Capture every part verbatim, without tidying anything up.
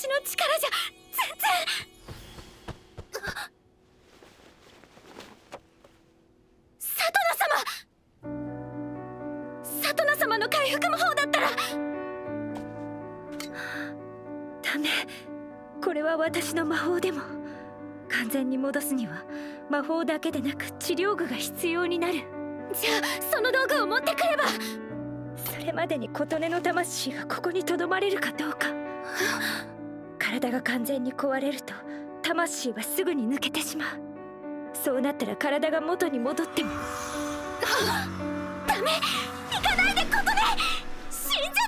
私の力じゃ全然。サトナ様、サトナ様の回復魔法だったら。ダメ、これは私の魔法でも完全に戻すには魔法だけでなく治療具が必要になる。じゃあその道具を持ってくれば。それまでに琴音の魂がここにとどまれるかどうか。体が完全に壊れると魂はすぐに抜けてしまう。そうなったら体が元に戻ってもダメ、行かないで琴音、死んじゃダメ。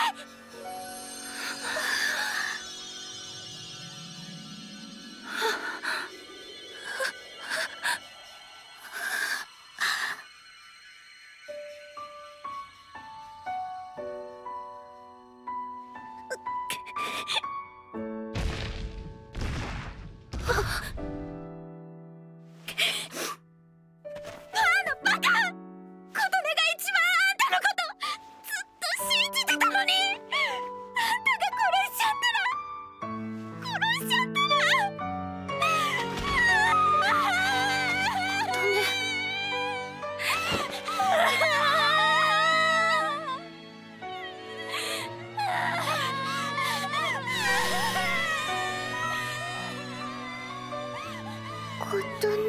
琴音。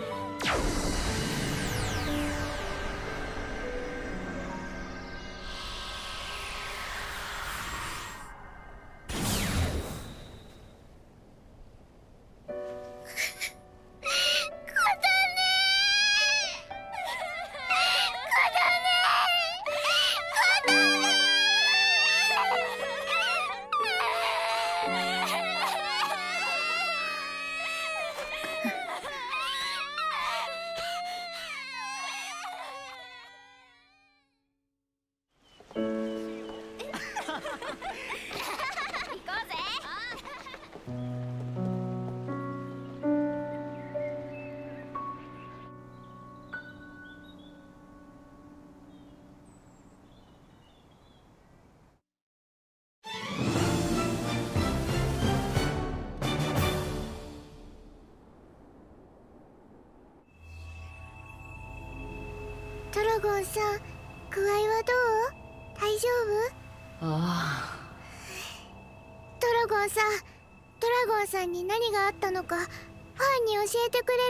トラゴンさん、具合はどう？大丈夫？ ああ。 トラゴンさん、トラゴンさんに何があったのか、ファンに教えてくれる？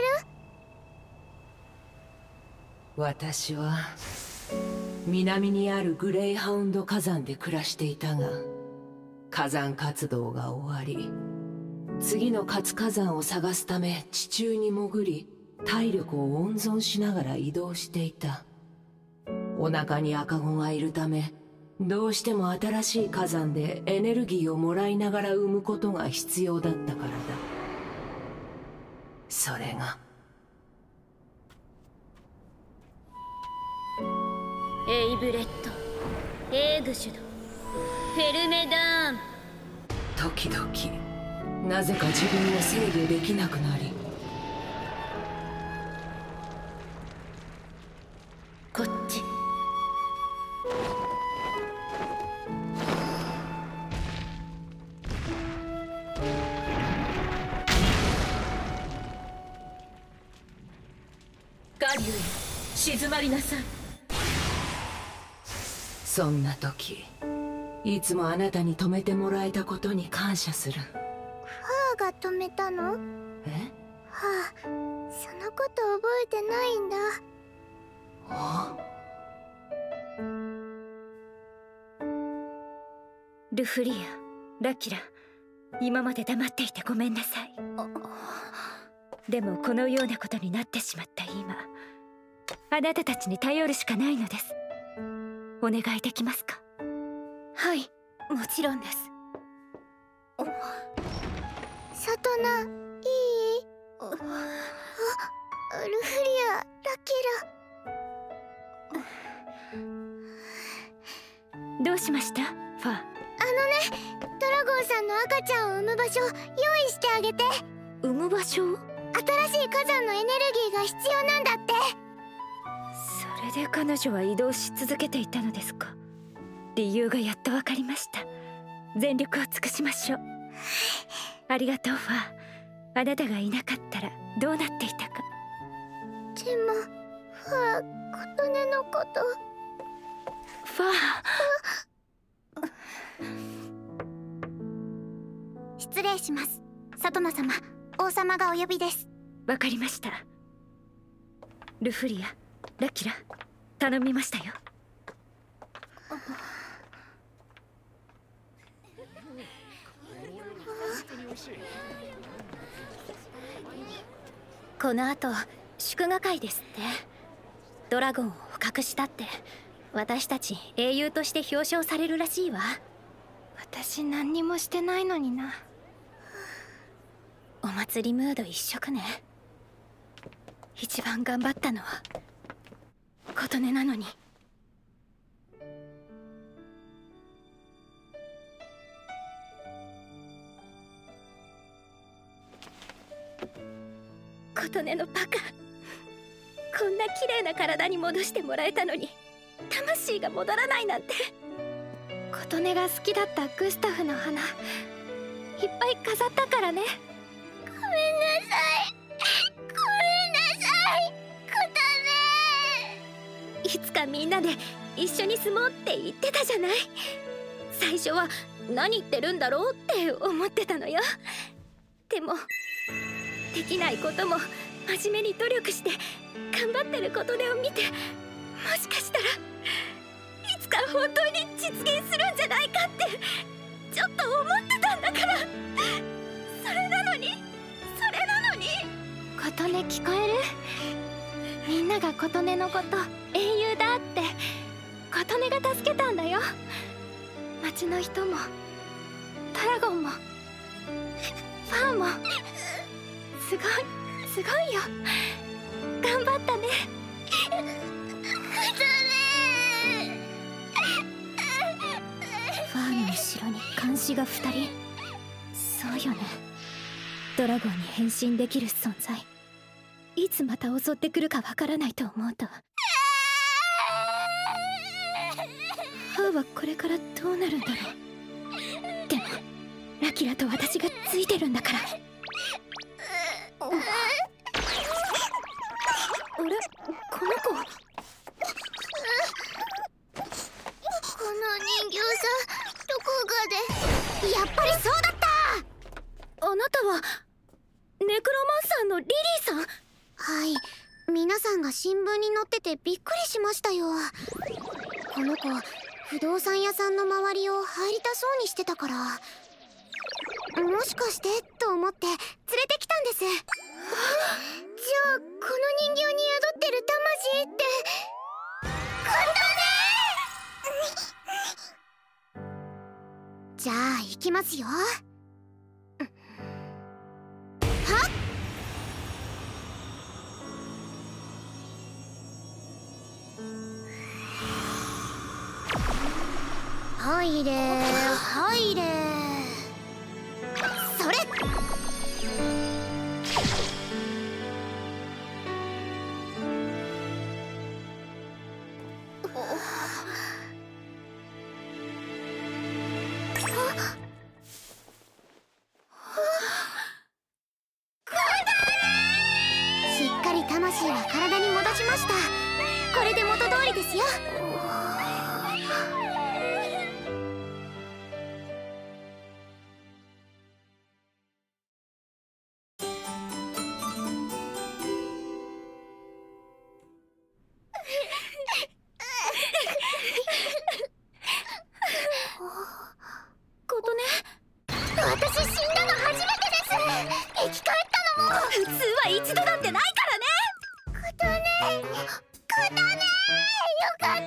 私は南にあるグレイハウンド火山で暮らしていたが、火山活動が終わり、次の活火山を探すため地中に潜り、体力を温存しながら移動していた。お腹に赤子がいるため、どうしても新しい火山でエネルギーをもらいながら産むことが必要だったからだ。それがエイブレット、エーグシュド、フェルメダーン。 時々なぜか自分を制御できなくなり、 こっち。ガリュウへ静まりなさい。 そんな時、いつもあなたに止めてもらえたことに感謝する。 母が止めたの？ え？ はあ、そのこと覚えてないんだ。 あ？ ルフリア、ラキラ、今まで黙っていてごめんなさい。でもこのようなことになってしまった今、あなたたちに頼るしかないのです。お願いできますか？はい、もちろんです。 サトナ、いい？あ、ルフリア、ラキどうしましたファー？ ラ。あのね、ドラゴンさんの赤ちゃんを産む場所用意してあげて。 産む場所？ 新しい火山のエネルギーが必要なんだって。 それで彼女は移動し続けていたのですか。理由がやっと分かりました。全力を尽くしましょう。 はありがとうファー。あなたがいなかったらどうなっていたか。 でもファー、琴音のことファー。 失礼します。サトナ様、王様がお呼びです。 わかりました。ルフリア、ラキラ、頼みましたよ。 この後祝賀会ですって。ドラゴンを捕獲したって私たち英雄として表彰されるらしいわ。 私何にもしてないのにな。 お祭りムード一色ね。一番頑張ったのは琴音なのに。琴音のバカ、こんな綺麗な体に戻してもらえたのに魂が戻らないなんて。 琴音が好きだったグスタフの花いっぱい飾ったからね。 ごめんなさい、ごめんなさい、琴いつかみんなで一緒に住もうって言ってたじゃない。最初は何言ってるんだろうって思ってたのよ。でもできないことも真面目に努力して頑張ってる琴音を見て、もしかしたらいつか本当に実現するんじゃないかってちょっと思ってたんだから。それなのにそれなのに琴音聞こえる？みんなが琴音のこと英雄だって琴音が助けたんだよ。町の人もドラゴンもファンも。すごいすごいよ。頑張ったね。 ファーの後ろに監視がふたり。そうよね、ドラゴンに変身できる存在、いつまた襲ってくるかわからないと思うと、ファーはこれからどうなるんだろう。でもラキラと私がついてるんだから。あれ、この子。 音。この人形さ、どこかで。やっぱりそうだった。 あなたはネクロマンサーのリリーさん？ はい、皆さんが新聞に載っててびっくりしましたよ。この子、不動産屋さんの周りを入りたそうにしてたから、もしかしてと思って連れてきたんです。じゃあこの人形に宿ってる魂って琴音。じゃあ行きますよ。はっ、入れ入れ、それ。しっかり魂は体に戻しました。これで元通りですよ。私死んだの初めてです。生き返ったのも普通は一度だってないからね。 琴音、琴音、よかったよ。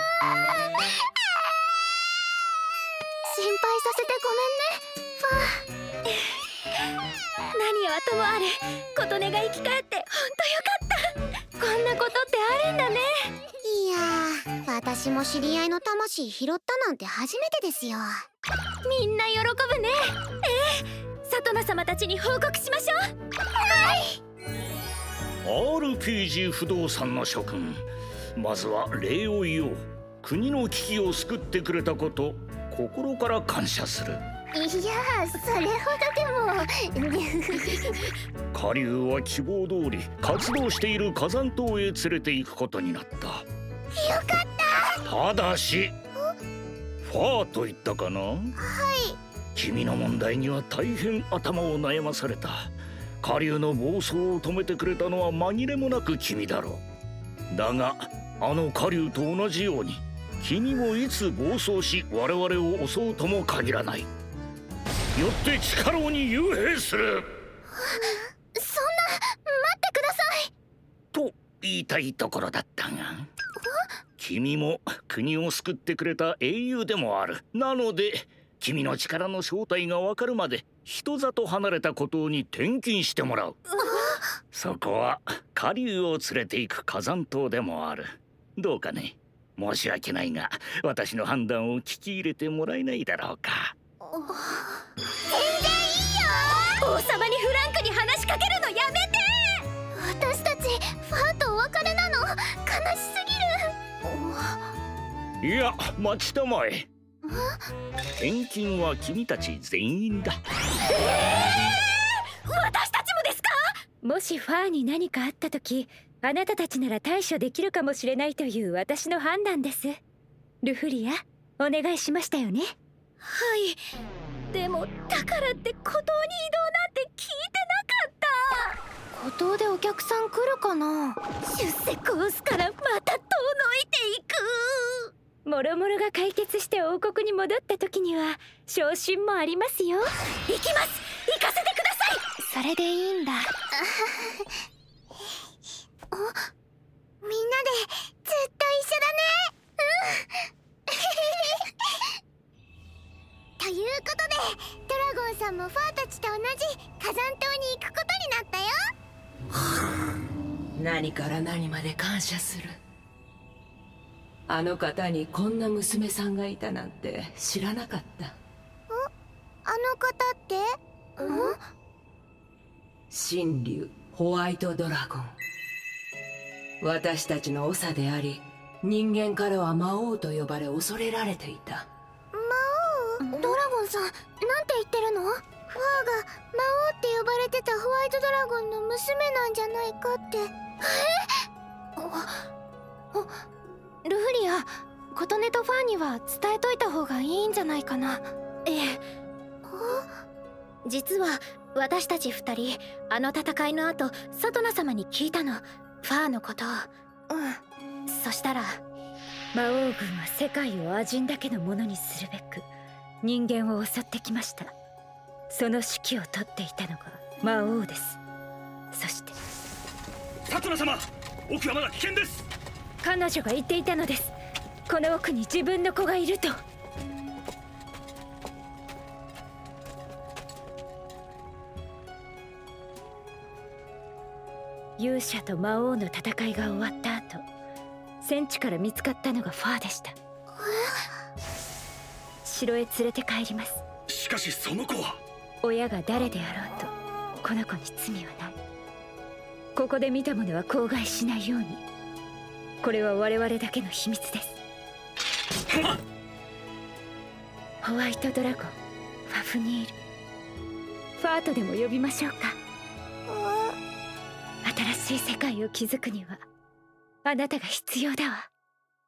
心配させてごめんね、ファー。 何はともあれ琴音が生き返ってほんとよかった。こんなことってあるんだね。 いやー、私も知り合いの魂拾ったなんて初めてですよ。 みんな喜ぶね。ええ、サトナ様たちに報告しましょう。 はい。 アールピージー 不動産の諸君、まずは礼を言おう。国の危機を救ってくれたこと、心から感謝する。 いや、それほどでも。 下流は希望通り活動している火山島へ連れて行くことになった。よかった。 ただしファーと言ったかな。はい。君の問題には大変頭を悩まされた。下流の暴走を止めてくれたのは紛れもなく君だろう。だがあの下流と同じように君もいつ暴走し我々を襲うとも限らない。よって地下牢に幽閉する。 そんな、待ってくださいと言いたいところだったが、君も国を救ってくれた英雄でもある。なので君の力の正体がわかるまで人里離れた孤島に転勤してもらう。そこは下流を連れて行く火山島でもある。どうかね。申し訳ないが私の判断を聞き入れてもらえないだろうか。 全然いいよ。 王様にフランクに話しかけるのやめて。 私たちファーとお別れなの。悲しすぎる。いや、待ちたまえ。転勤は君たち全員だ。 えー、私たちもですか？ もしファーに何かあった時、あなたたちなら対処できるかもしれないという私の判断です。ルフリア、お願いしましたよね。 はい。でもだからって孤島に移動なんて聞いてなかった。 孤島でお客さん来るかな。 出世コースからまた遠のいていく。 もろもろが解決して王国に戻った時には昇進もありますよ。 行きます。行かせてください。 それでいいんだ。お、みんなでずっと一緒だね。うん。ということでドラゴンさんもファーたちと同じ火山島に行くことになったよ。 何から何まで感謝する。あの方にこんな娘さんがいたなんて知らなかった。 あの方って？ん？ 神竜ホワイトドラゴン。私たちの長であり、人間からは魔王と呼ばれ恐れられていた。 魔王？ドラゴンさん、なんて言ってるの？ファーが魔王って呼ばれてたホワイトドラゴンの娘なんじゃないかって。え？お、お、ルフリア、琴音とファーには伝えといた方がいいんじゃないかな。 ええ。実は私たち二人、あの戦いの後サトナ様に聞いたの、ファーのことを。うん。そしたら魔王軍は世界を亜人だけのものにするべく人間を襲ってきました。その指揮を執っていたのが魔王です。そしてサトナ様、奥はまだ危険です。 彼女が言っていたのです。この奥に自分の子がいると。勇者と魔王の戦いが終わった後、戦地から見つかったのがファーでした。城へ連れて帰ります。 しかしその子は。 親が誰であろうとこの子に罪はない。ここで見たものは口外しないように。これは我々だけの秘密です。ホワイトドラゴン、ファフニール、ファーとでも呼びましょうか。新しい世界を築くにはあなたが必要だわ。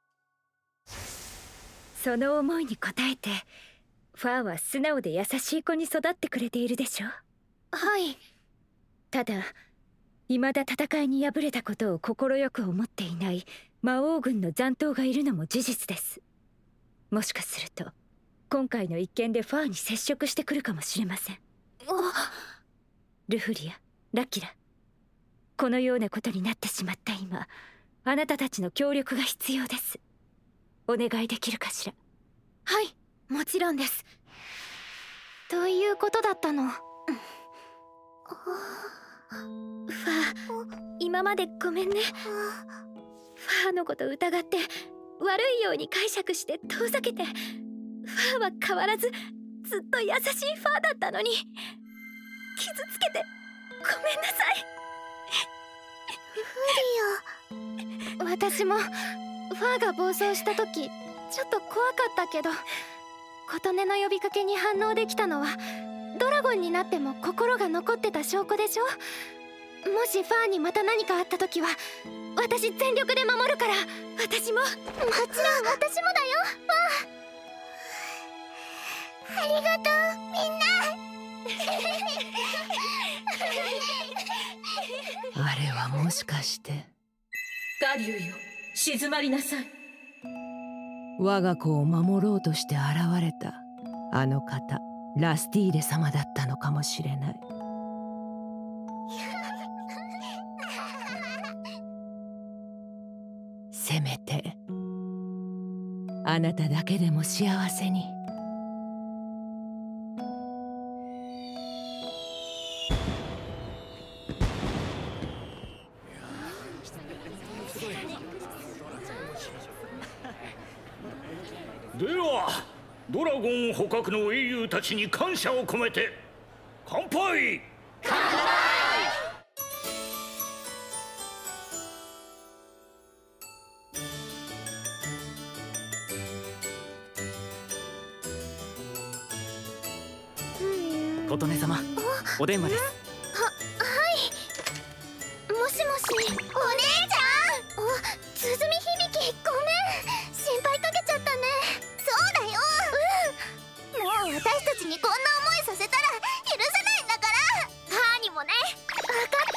その思いに応えてファーは素直で優しい子に育ってくれているでしょう。 はい。 ただ未だ戦いに敗れたことを快く思っていない魔王軍の残党がいるのも事実です。もしかすると今回の一件でファーに接触してくるかもしれません。ルフリア、ラキラ、このようなことになってしまった今、あなたたちの協力が必要です。お願いできるかしら。 はい、もちろんです。ということだったの。ファー、今までごめんね。ファーのこと疑って悪いように解釈して遠ざけて、ファーは変わらずずっと優しいファーだったのに傷つけてごめんなさい。 フリア、私もファーが暴走した時ちょっと怖かったけど、 琴音の呼びかけに反応できたのはドラゴンになっても心が残ってた証拠でしょ。もしファーにまた何かあった時は私全力で守るから。私ももちろん私もだよ、ファー。ありがとうみんなあれはもしかして。 ガリュウよ、静まりなさい。 我が子を守ろうとして現れたあの方、ラスティーレ様だったのかもしれない。せめてあなただけでも幸せに。 ではドラゴン捕獲の英雄たちに感謝を込めて乾杯。乾杯。 琴音様、お電話です。 は、はい。もしもし、お姉ちゃん。お、鼓響、ごめん。心配かけちゃったね。 そうだよ。うん。もう私たちにこんな思いさせたら許せないんだから。 ファーにもね。 わかった。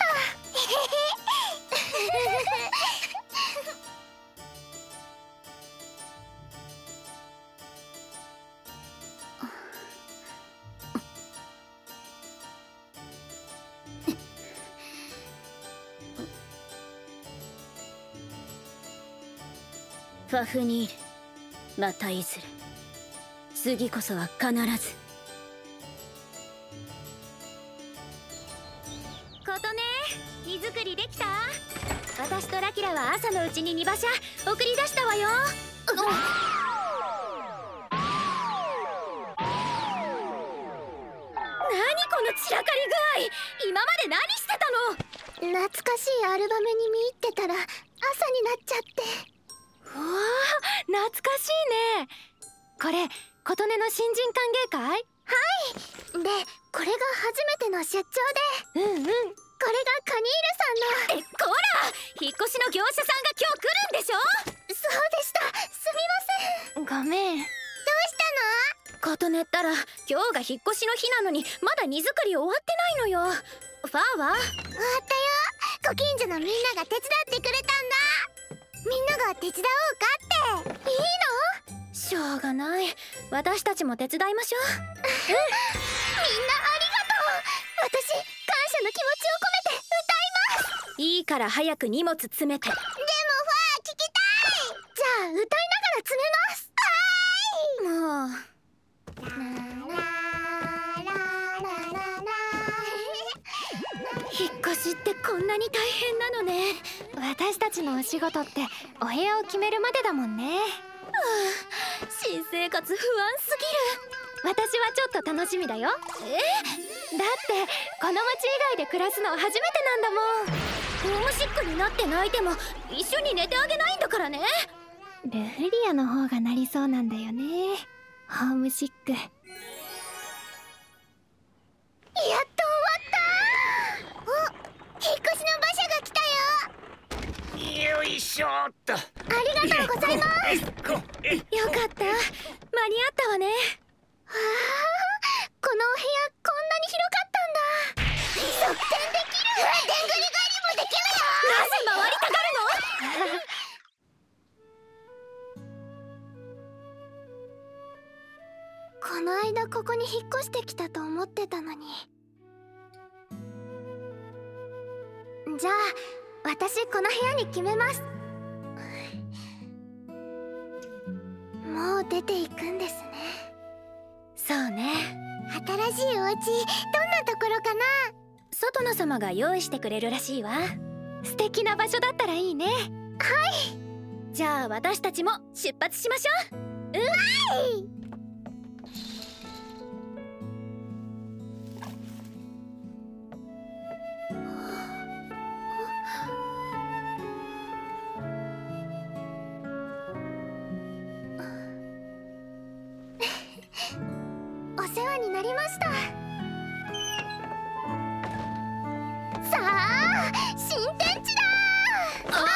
ファフニール、またいずれ。次こそは必ず。琴音、荷造りできた？私とラキラは朝のうちに荷馬車送り出したわよ。何この散らかり具合。今まで何してたの？ 懐かしいアルバムに見入ってたら朝になっちゃって。 うわあ、懐かしいね。これ琴音の新人歓迎会？ はい。で、これが初めての出張で。 うんうん。これがカニールさんの。 え、こら、引っ越しの業者さんが今日来るんでしょ？ そうでした。すみません。 ごめん。 どうしたの？琴音ったら今日が引っ越しの日なのにまだ荷造り終わってないのよ。ファーは？ 終わったよ。ご近所のみんなが手伝ってくれたんだ。みんなが手伝おうかって。いいの？ しょうがない。私たちも手伝いましょう。うん、みんなありがとう。 私、感謝の気持ちを込めて歌います。 いいから早く荷物詰めて。でもファー聞きたい。じゃあ歌いながら詰めます。 はーい。もう。引っ越しってこんなに大変なのね。 私たちのお仕事ってお部屋を決めるまでだもんね。はあ、新生活不安すぎる。私はちょっと楽しみだよ。 え？ だってこの町以外で暮らすの初めてなんだもん。 ホームシックになって泣いても一緒に寝てあげないんだからね。 ルフリアの方がなりそうなんだよね、ホームシック。やっと終わった。お、引っ越しの馬車が来たよ。よいしょっと。 ありがとうございます。 よかった、間に合ったわね。 はあ、このお部屋こんなに広かったんだ。側転できる。でんぐり返りもできるよ。 なぜ回りたがるの？ この間ここに引っ越してきたと思ってたのに。じゃあ私この部屋に決めます。もう出ていくんですね。 そうね。 新しいお家どんなところかな。 外野様が用意してくれるらしいわ。 素敵な場所だったらいいね。はい。 じゃあ私たちも出発しましょう。うん。はい。 こになりました。さあ新天地だー。あ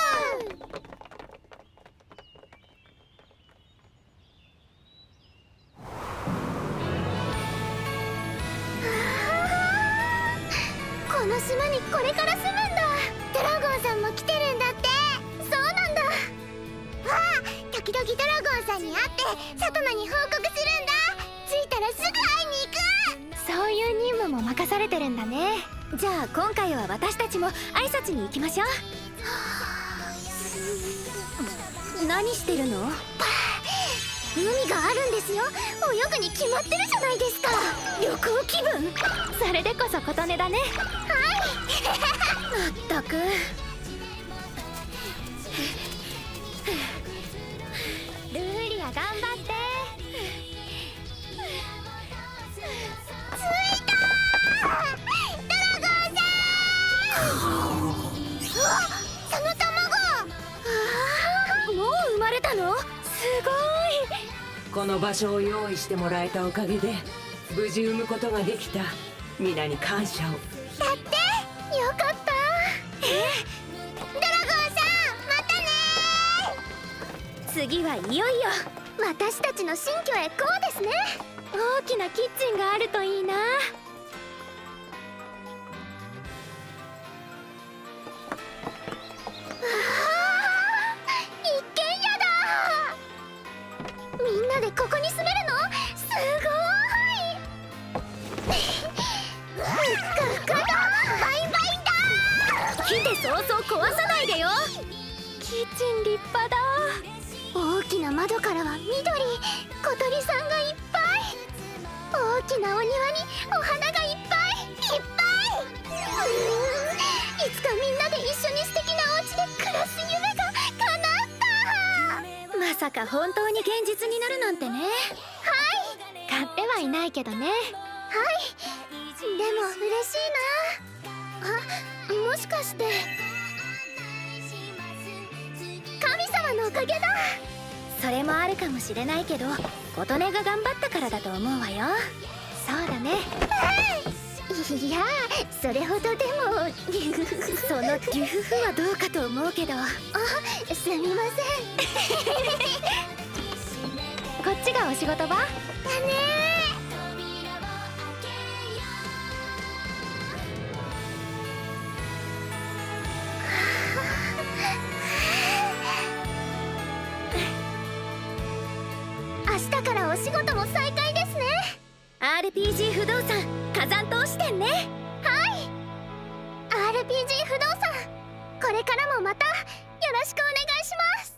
この島にこれから住むんだ。ドラゴンさんも来てるんだって。そうなんだ。ああ、時々ドラゴンさんに会ってサトナに報告するんだ。着いたらすぐ会いに行く。 そういう任務も任されてるんだね。 じゃあ今回は私たちも挨拶に行きましょう。何してるの？ 海があるんですよ。泳ぐに決まってるじゃないですか。 旅行気分？ それでこそ琴音だね。 まったく。 ルーリア頑張って。 着いたー。ドラゴンさん。うわっ、その卵。 もう生まれたの？ すごい。 この場所を用意してもらえたおかげで無事産むことができた。皆に感謝を。 だってよかった。えドラゴンさん、またねー。 次はいよいよ私たちの新居へこうですね。 大きなキッチンがあるといいな。 一軒家だ。みんなでここに住めるの？すごーい。ふっかふかだ。バイバイだ。 来て早々壊さないでよ。 キッチン立派だ。 大きな窓からは緑、小鳥さんがいっぱい。大きなお庭にお花がいっぱいいっぱい。うーん、いつかみんなで一緒に素敵なお家で暮らす夢が叶った。 まさか本当に現実になるなんてね。 買ってはいないけどね。 はい、でも嬉しいな。あ、もしかして神様のおかげだ。 それもあるかもしれないけど、琴音が頑張ったからだと思うわよ。 そうだね。 いや、それほどでもそのデュフフはどうかと思うけど。 あ、すみません。 こっちがお仕事場？ だねー。明日からお仕事も再開ですね。 アールピージー 不動産火山島支店ね。 はい、 アールピージー 不動産、これからもまたよろしくお願いします。